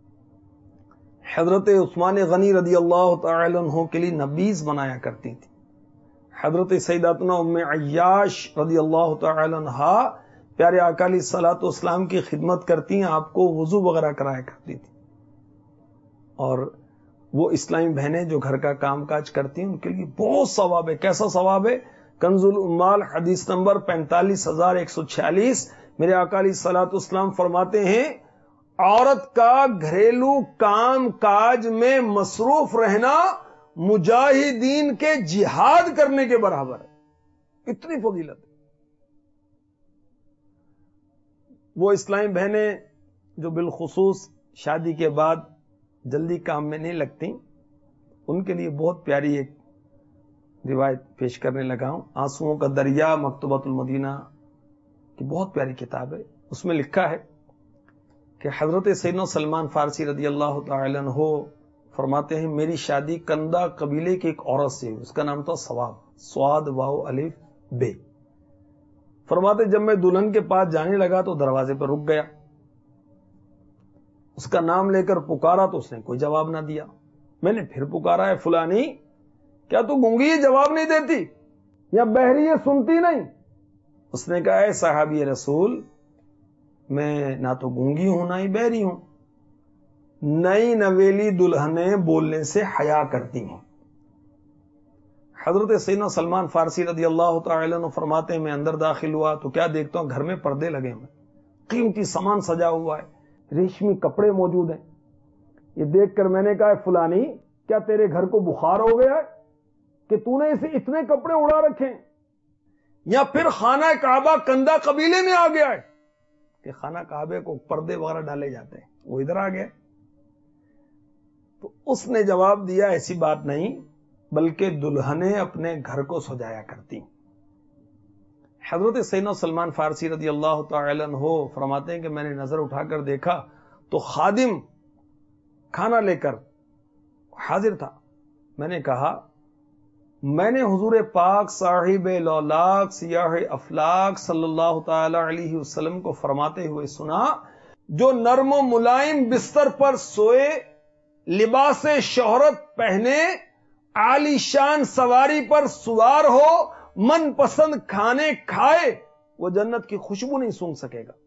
حضرت عثمان غنی رضی اللہ تعالی عنہ کے لیے نبیذ بنایا کرتی تھی. حضرت سیداتنا ام عیاش رضی اللہ تعالی عنہا پیارے آقا علیہ الصلوۃ والسلام کی خدمت کرتی ہیں، آپ کو وضو وغیرہ کرایا کرتی تھی. اور وہ اسلامی بہنیں جو گھر کا کام کاج کرتی ہیں ان کے لیے بہت ثواب ہے. کیسا ثواب ہے؟ کنز الامال حدیث نمبر پینتالیس ہزار ایک سو چھیالیس. میرے آقا علیہ الصلوۃ والسلام فرماتے ہیں عورت کا گھریلو کام کاج میں مصروف رہنا مجاہدین کے جہاد کرنے کے برابر ہے. اتنی فضیلت ہے. وہ اسلامی بہنیں جو بالخصوص شادی کے بعد جلدی کام میں نہیں لگتی، ان کے لیے بہت پیاری ایک روایت پیش کرنے لگا ہوں. آنسوؤں کا دریا مکتبۃ المدینہ کی بہت پیاری کتاب ہے. اس میں لکھا ہے کہ حضرت سیدنا سلمان فارسی رضی اللہ تعالی عنہ فرماتے ہیں میری شادی کندہ قبیلے کی ایک عورت سے ہوئی، اس کا نام تھا ثواب، سواد واو الف بے. فرماتے جب میں دلہن کے پاس جانے لگا تو دروازے پر رک گیا، اس کا نام لے کر پکارا تو اس نے کوئی جواب نہ دیا. میں نے پھر پکارا ہے فلانی، کیا تو گونگی ہے جواب نہیں دیتی یا بہری ہے سنتی نہیں؟ اس نے کہا اے صحابی رسول، میں نہ تو گونگی ہوں نہ ہی بہری ہوں. نئی نویلی دلہنیں بولنے سے حیا کرتی ہیں. حضرت سیدنا سلمان فارسی رضی اللہ تعالی عنہ فرماتے ہیں میں اندر داخل ہوا تو کیا دیکھتا ہوں گھر میں پردے لگے ہوئے، قیمتی سامان سجا ہوا ہے، ریشمی کپڑے موجود ہیں. یہ دیکھ کر میں نے کہا فلانی کیا تیرے گھر کو بخار ہو گیا ہے کہ تو نے اسے اتنے کپڑے اڑا رکھے ہیں، یا پھر خانہ کعبہ کندہ قبیلے میں آ گیا ہے کہ خانہ کعبے کو پردے وغیرہ ڈالے جاتے ہیں، وہ ادھر آ گیا. تو اس نے جواب دیا ایسی بات نہیں، بلکہ دلہنیں اپنے گھر کو سجایا کرتی. حضرت سیدنا سلمان فارسی رضی اللہ تعالی عنہ فرماتے ہیں کہ میں نے نظر اٹھا کر دیکھا تو خادم کھانا لے کر حاضر تھا. میں نے کہا میں نے حضور پاک صاحب لولاک سیاح افلاک صلی اللہ تعالی علیہ وسلم کو فرماتے ہوئے سنا، جو نرم و ملائم بستر پر سوئے، لباس شہرت پہنے، عالی شان سواری پر سوار ہو، من پسند کھانے کھائے، وہ جنت کی خوشبو نہیں سونگھ سکے گا۔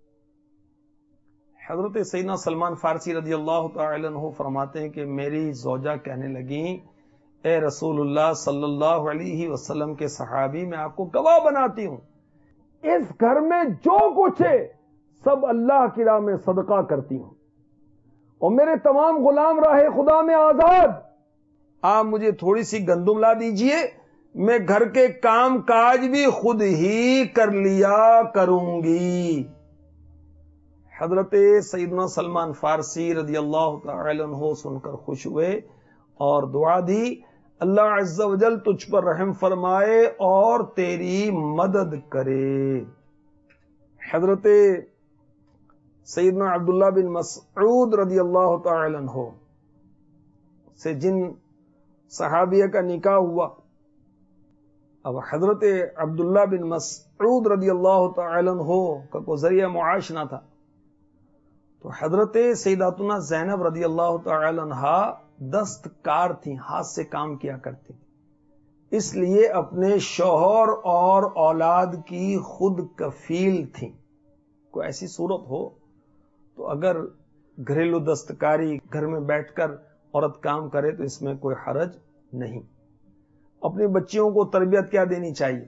حضرت سیدنا سلمان فارسی رضی اللہ تعالی عنہ فرماتے ہیں کہ میری زوجہ کہنے لگیں، اے رسول اللہ صلی اللہ علیہ وسلم کے صحابی، میں آپ کو گواہ بناتی ہوں، اس گھر میں جو کچھ ہے سب اللہ کی راہ میں صدقہ کرتی ہوں، اور میرے تمام غلام راہ خدا میں آزاد۔ آپ مجھے تھوڑی سی گندم لا دیجئے، میں گھر کے کام کاج بھی خود ہی کر لیا کروں گی۔ حضرت سیدنا سلمان فارسی رضی اللہ تعالی عنہ سن کر خوش ہوئے اور دعا دی، اللہ عز و جل تجھ پر رحم فرمائے اور تیری مدد کرے۔ حضرت سیدنا عبداللہ بن مسعود رضی اللہ تعالی عنہ سے جن صحابیہ کا نکاح ہوا، اب حضرت عبداللہ بن مسعود رضی اللہ تعالی عنہ کا کوئی ذریعہ معاش نہ تھا، تو حضرت سیداتنا زینب رضی اللہ تعالی عنہا دستکار تھیں، ہاتھ سے کام کیا کرتی، اس لیے اپنے شوہر اور اولاد کی خود کفیل تھیں۔ کوئی ایسی صورت ہو تو اگر گھریلو دستکاری گھر میں بیٹھ کر عورت کام کرے تو اس میں کوئی حرج نہیں۔ اپنی بچیوں کو تربیت کیا دینی چاہیے؟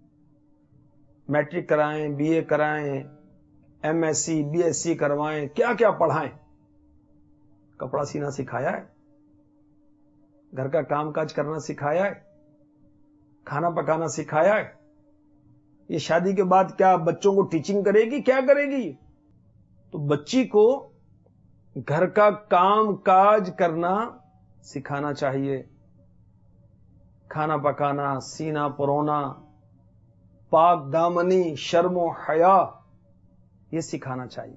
میٹرک کرائیں، بی اے کرائیں، M S C B S C کروائیں، کیا کیا پڑھائیں؟ کپڑا سینا سکھایا ہے، گھر کا کام کاج کرنا سکھایا ہے، کھانا پکانا سکھایا ہے۔ یہ شادی کے بعد کیا بچوں کو ٹیچنگ کرے گی؟ کیا کرے گی؟ تو بچی کو گھر کا کام کاج کرنا سکھانا چاہیے، کھانا پکانا، سینا پرونا، پاک دامنی، شرم و حیا، یہ سکھانا چاہیے۔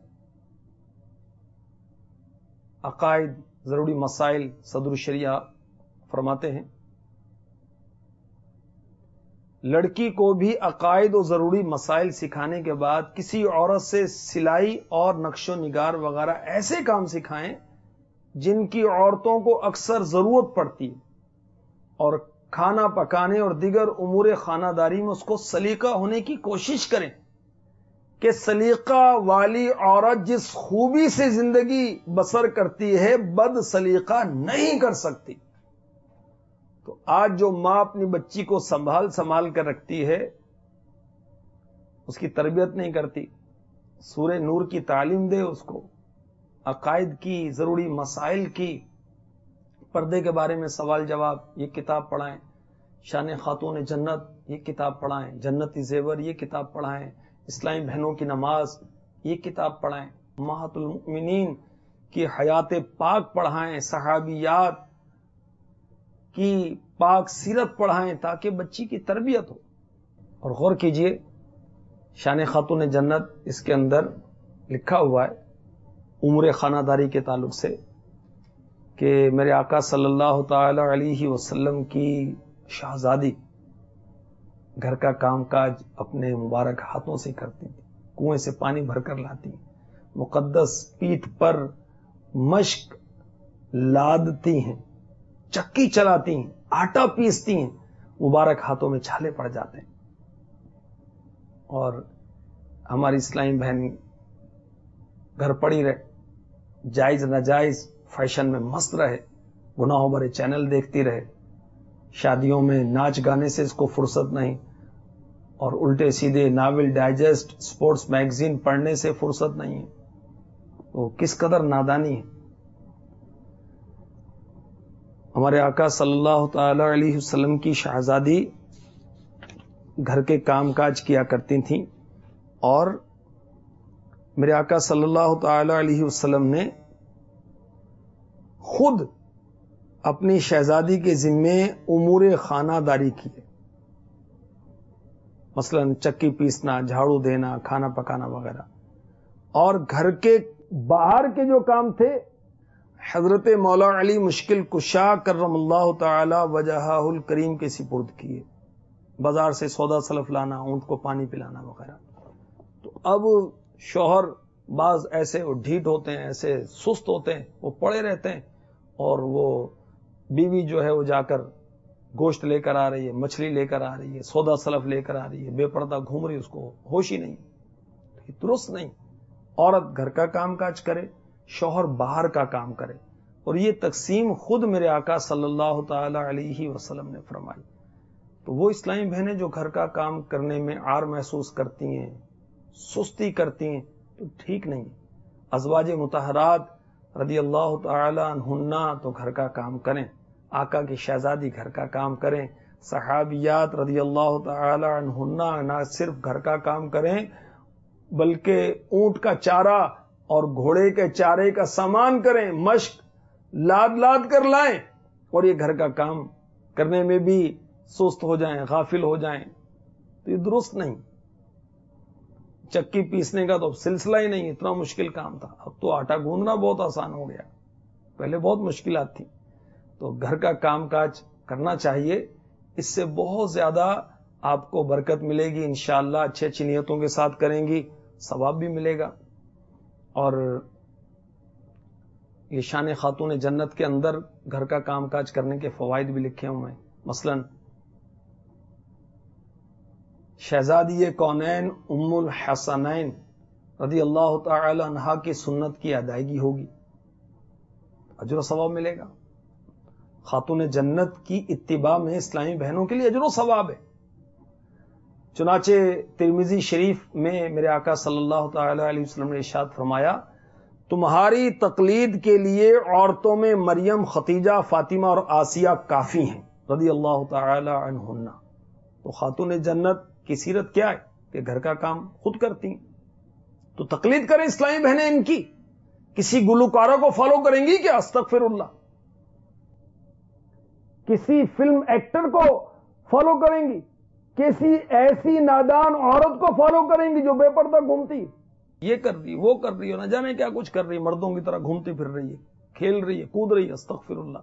عقائد ضروری مسائل صدر الشریعہ فرماتے ہیں، لڑکی کو بھی عقائد و ضروری مسائل سکھانے کے بعد کسی عورت سے سلائی اور نقش و نگار وغیرہ ایسے کام سکھائیں جن کی عورتوں کو اکثر ضرورت پڑتی ہے، اور کھانا پکانے اور دیگر امور خانہ داری میں اس کو سلیقہ ہونے کی کوشش کریں کہ سلیقہ والی عورت جس خوبی سے زندگی بسر کرتی ہے بد سلیقہ نہیں کر سکتی۔ تو آج جو ماں اپنی بچی کو سنبھال سنبھال کر رکھتی ہے، اس کی تربیت نہیں کرتی، سورہ نور کی تعلیم دے اس کو، عقائد کی، ضروری مسائل کی، پردے کے بارے میں سوال جواب، یہ کتاب پڑھائیں، شان خاتون جنت یہ کتاب پڑھائیں، جنتی زیور یہ کتاب پڑھائیں، اسلامی بہنوں کی نماز یہ کتاب پڑھائیں، امہات المؤمنین کی حیات پاک پڑھائیں، صحابیات کی پاک سیرت پڑھائیں تاکہ بچی کی تربیت ہو۔ اور غور کیجئے، شان خاتون جنت اس کے اندر لکھا ہوا ہے امور خانہ داری کے تعلق سے کہ میرے آقا صلی اللہ تعالی علیہ وسلم کی شہزادی گھر کا کام کاج اپنے مبارک ہاتھوں سے کرتی تھی، کنویں سے پانی بھر کر لاتی، مقدس پیٹھ پر مشک لادتی ہیں، چکی چلاتی ہیں، آٹا پیستی ہیں، مبارک ہاتھوں میں چھالے پڑ جاتے ہیں۔ اور ہماری اسلامی بہن گھر پڑی رہے، جائز ناجائز فیشن میں مست رہے، گناہوں بھرے چینل دیکھتی رہے، شادیوں میں ناچ گانے سے اس کو فرصت نہیں، اور الٹے سیدھے ناول ڈائجسٹ سپورٹس میگزین پڑھنے سے فرصت نہیں ہے، تو کس قدر نادانی ہے۔ ہمارے آقا صلی اللہ تعالی علیہ وسلم کی شہزادی گھر کے کام کاج کیا کرتی تھیں، اور میرے آقا صلی اللہ تعالی علیہ وسلم نے خود اپنی شہزادی کے ذمے امور خانہ داری کیے، مثلا چکی پیسنا، جھاڑو دینا، کھانا پکانا وغیرہ، اور گھر کے باہر کے جو کام تھے حضرت مولا علی مشکل کشا کرم اللہ تعالی وجہہ الکریم کے سپرد کیے، بازار سے سودا سلف لانا، اونٹ کو پانی پلانا وغیرہ۔ تو اب شوہر بعض ایسے وہ ڈھیٹ ہوتے ہیں، ایسے سست ہوتے ہیں، وہ پڑے رہتے ہیں، اور وہ بیوی جو ہے وہ جا کر گوشت لے کر آ رہی ہے، مچھلی لے کر آ رہی ہے، سودا سلف لے کر آ رہی ہے، بے پردہ گھوم رہی ہے، اس کو ہوش ہی نہیں، درست نہیں۔ عورت گھر کا کام کاج کرے، شوہر باہر کا کام کرے، اور یہ تقسیم خود میرے آقا صلی اللہ تعالی علیہ وسلم نے فرمائی۔ تو وہ اسلامی بہنیں جو گھر کا کام کرنے میں عار محسوس کرتی ہیں، سستی کرتی ہیں، تو ٹھیک نہیں۔ ازواج مطہرات رضی اللہ تعالی عنہن تو گھر کا کام کریں، آقا کی شہزادی گھر کا کام کریں، صحابیات رضی اللہ تعالی عنہن نہ صرف گھر کا کام کریں بلکہ اونٹ کا چارہ اور گھوڑے کے چارے کا سامان کریں، مشق لاد لاد کر لائیں، اور یہ گھر کا کام کرنے میں بھی سست ہو جائیں، غافل ہو جائیں، تو یہ درست نہیں۔ چکی پیسنے کا تو اب سلسلہ ہی نہیں، اتنا مشکل کام تھا، اب تو آٹا گوندنا بہت آسان ہو گیا، پہلے بہت مشکلات تھیں۔ تو گھر کا کام کاج کرنا چاہیے، اس سے بہت زیادہ آپ کو برکت ملے گی انشاءاللہ۔ اچھی اچھی نیتوں کے ساتھ کریں گی، ثواب بھی ملے گا۔ اور یہ شان خاتون جنت کے اندر گھر کا کام کاج کرنے کے فوائد بھی لکھے ہوئے ہیں، مثلا شہزادی کونین ام الحسنین رضی اللہ تعالی عنہا کی سنت کی ادائیگی ہوگی، اجر و ثواب ملے گا۔ خاتون جنت کی اتباع میں اسلامی بہنوں کے لیے اجر و ثواب ہے۔ چنانچہ ترمذی شریف میں میرے آقا صلی اللہ تعالی علیہ وسلم نے ارشاد فرمایا، تمہاری تقلید کے لیے عورتوں میں مریم، ختیجہ، فاطمہ اور آسیہ کافی ہیں رضی اللہ تعالی عنہن۔ تو خاتون جنت کی سیرت کیا ہے کہ گھر کا کام خود کرتی ہیں، تو تقلید کریں اسلامی بہنیں ان کی۔ کسی گلوکارہ کو فالو کریں گی کیا؟ استغفر اللہ۔ کسی فلم ایکٹر کو فالو کریں گی؟ کسی ایسی نادان عورت کو فالو کریں گی جو بے پردہ گھومتی، یہ کر رہی وہ کر رہی ہے، نہ جانے کیا کچھ کر رہی ہے، مردوں کی طرح گھومتی پھر رہی ہے، کھیل رہی ہے، کود رہی ہے، استغفر اللہ۔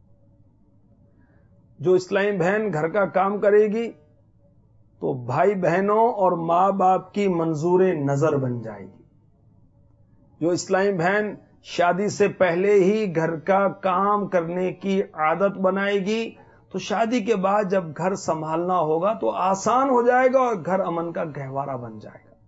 جو اسلامی بہن گھر کا کام کرے گی تو بھائی بہنوں اور ماں باپ کی منظور نظر بن جائے گی۔ جو اسلامی بہن شادی سے پہلے ہی گھر کا کام کرنے کی عادت بنائے گی تو شادی کے بعد جب گھر سنبھالنا ہوگا تو آسان ہو جائے گا اور گھر امن کا گہوارہ بن جائے گا۔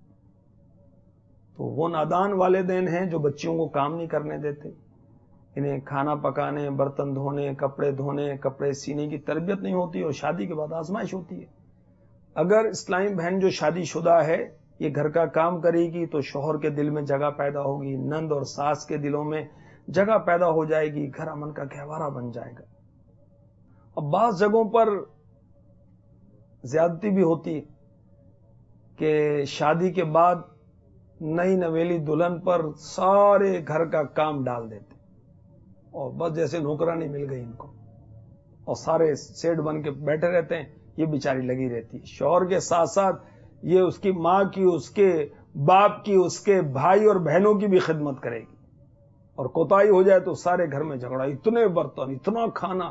تو وہ نادان والدین ہیں جو بچیوں کو کام نہیں کرنے دیتے، انہیں کھانا پکانے، برتن دھونے، کپڑے دھونے، کپڑے سینے کی تربیت نہیں ہوتی، اور شادی کے بعد آزمائش ہوتی ہے۔ اگر اسلامی بہن جو شادی شدہ ہے یہ گھر کا کام کرے گی تو شوہر کے دل میں جگہ پیدا ہوگی، نند اور ساس کے دلوں میں جگہ پیدا ہو جائے گی، گھر امن کا گہوارہ بن جائے گا۔ اب بعض جگہوں پر زیادتی بھی ہوتی ہے کہ شادی کے بعد نئی نویلی دلہن پر سارے گھر کا کام ڈال دیتے، اور بس جیسے نوکرانی مل گئی ان کو، اور سارے سیٹ بن کے بیٹھے رہتے ہیں، یہ بیچاری لگی رہتی ہے۔ شوہر کے ساتھ ساتھ یہ اس کی ماں کی، اس کے باپ کی، اس کے بھائی اور بہنوں کی بھی خدمت کرے گی، اور کوتاہی ہو جائے تو سارے گھر میں جھگڑا، اتنے برتن، اتنا کھانا،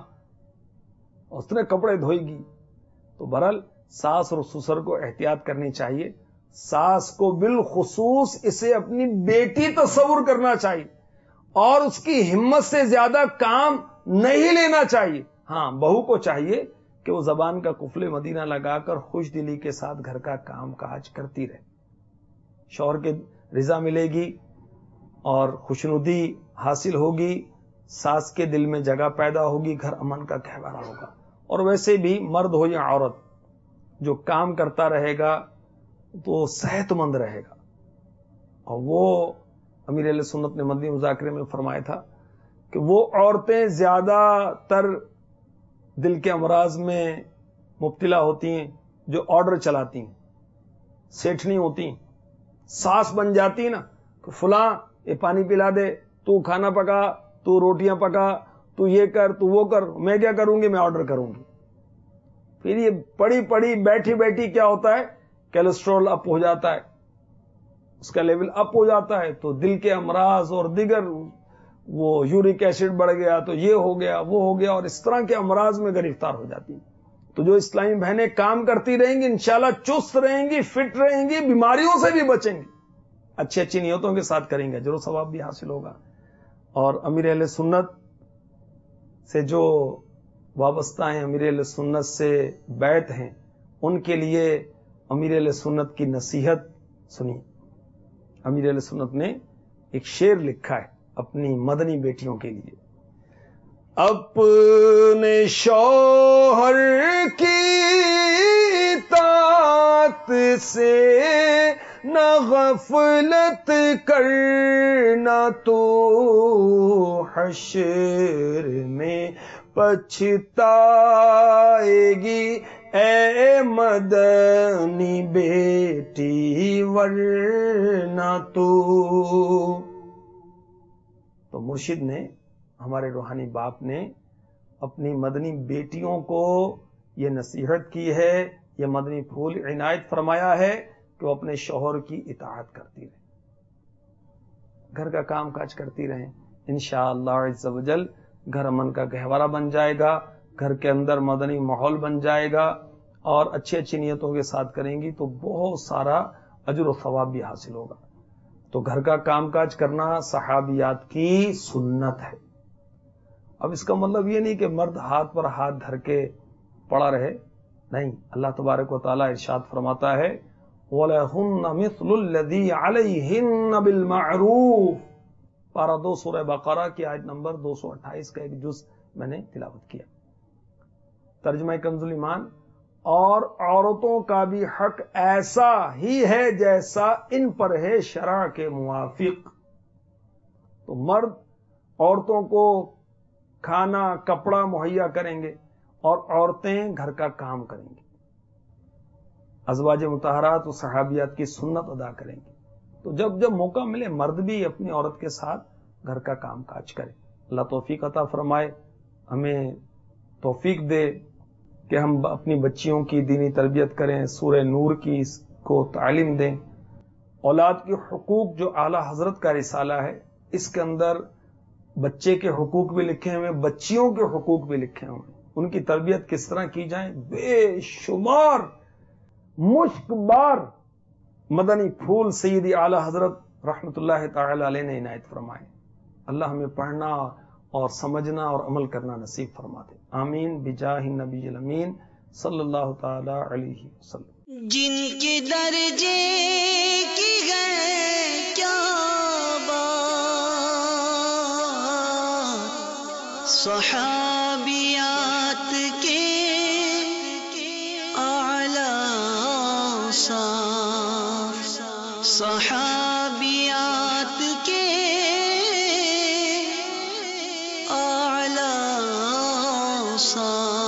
اتنے کپڑے دھوئے گی۔ تو بہرحال ساس اور سسر کو احتیاط کرنی چاہیے۔ ساس کو بالخصوص اسے اپنی بیٹی تصور کرنا چاہیے، اور اس کی ہمت سے زیادہ کام نہیں لینا چاہیے۔ ہاں، بہو کو چاہیے کہ وہ زبان کا قفل مدینہ لگا کر خوش دلی کے ساتھ گھر کا کام کاج کرتی رہے، شوہر کے رضا ملے گی اور خوشنودی حاصل ہوگی، ساس کے دل میں جگہ پیدا ہوگی، گھر امن کا گہوارہ ہوگا۔ اور ویسے بھی مرد ہو یا عورت جو کام کرتا رہے گا تو صحت مند رہے گا۔ اور وہ امیر اہل سنت نے مدنی مذاکرے میں فرمایا تھا کہ وہ عورتیں زیادہ تر دل کے امراض میں مبتلا ہوتی ہیں جو آرڈر چلاتی ہیں، سیٹھنی ہوتی ہیں، ساس بن جاتی نا کہ فلاں یہ پانی پلا دے، تو کھانا پکا، تو روٹیاں پکا، تو یہ کر، تو وہ کر، میں کیا کروں گی، میں آرڈر کروں گی۔ پھر یہ پڑی پڑی بیٹھی بیٹھی کیا ہوتا ہے، کیلسٹرول اپ ہو جاتا ہے، اس کا لیول اپ ہو جاتا ہے، تو دل کے امراض اور دیگر وہ یورک ایسڈ بڑھ گیا تو یہ ہو گیا وہ ہو گیا، اور اس طرح کے امراض میں گرفتار ہو جاتی ہیں. تو جو اسلامی بہنیں کام کرتی رہیں گی انشاءاللہ چست رہیں گی، فٹ رہیں گی، بیماریوں سے بھی بچیں گی، اچھی اچھی نیتوں کے ساتھ کریں گے، اجر و ثواب بھی حاصل ہوگا. اور امیر اہل سنت سے جو وابستہ ہیں، امیر اہل سنت سے بیعت ہیں، ان کے لیے امیر اہل سنت کی نصیحت سنی. امیر اہل سنت نے ایک شعر لکھا ہے اپنی مدنی بیٹیوں کے لیے. اپنے شوہر کی اطاعت سے نہ غفلت کرنا، تو حشر میں پچھتائے گی اے مدنی بیٹی ورنہ تو. تو مرشد نے، ہمارے روحانی باپ نے اپنی مدنی بیٹیوں کو یہ نصیحت کی ہے، یہ مدنی پھول عنایت فرمایا ہے کہ وہ اپنے شوہر کی اطاعت کرتی رہیں، گھر کا کام کاج کرتی رہیں. انشاءاللہ عز و جل گھر امن کا گہوارہ بن جائے گا، گھر کے اندر مدنی ماحول بن جائے گا، اور اچھی اچھی نیتوں کے ساتھ کریں گی تو بہت سارا اجر و ثواب بھی حاصل ہوگا. تو گھر کا کام کاج کرنا صحابیات کی سنت ہے. اب اس کا مطلب یہ نہیں کہ مرد ہاتھ پر ہاتھ دھر کے پڑا رہے، نہیں. اللہ تبارک و تعالیٰ ارشاد فرماتا ہے وَلَهُنَّ مِثْلُ الَّذِي عَلَيْهِنَّ بِالْمَعْرُوفِ، پارہ دو سورہ بقرہ کی آیت نمبر دو سو اٹھائیس کا ایک جز میں نے تلاوت کیا. ترجمہ کنز الایمان، اور عورتوں کا بھی حق ایسا ہی ہے جیسا ان پر ہے شرع کے موافق. تو مرد عورتوں کو کھانا کپڑا مہیا کریں گے اور عورتیں گھر کا کام کریں گی. ازواج مطہرات و صحابیات کی سنت ادا کریں گی. تو جب جب موقع ملے مرد بھی اپنی عورت کے ساتھ گھر کا کام کاج کرے. اللہ توفیق عطا فرمائے، ہمیں توفیق دے کہ ہم اپنی بچیوں کی دینی تربیت کریں، سورہ نور کی اس کو تعلیم دیں. اولاد کے حقوق جو اعلی حضرت کا رسالہ ہے، اس کے اندر بچے کے حقوق بھی لکھے ہوئے، بچیوں کے حقوق بھی لکھے ہوئے، ان کی تربیت کس طرح کی جائے، بے شمار مشک بار مدنی پھول سیدی اعلی حضرت رحمت اللہ تعالی علیہ نے عنایت فرمائے. اللہ ہمیں پڑھنا اور سمجھنا اور عمل کرنا نصیب فرما دے. آمین بجاہ النبی الامین صلی اللہ تعالی علیہ وسلم. جن کے درجے کی ہے کیا بات، صحابیات کے اعلیٰ صاف، صحابیات کے اعلیٰ صاف.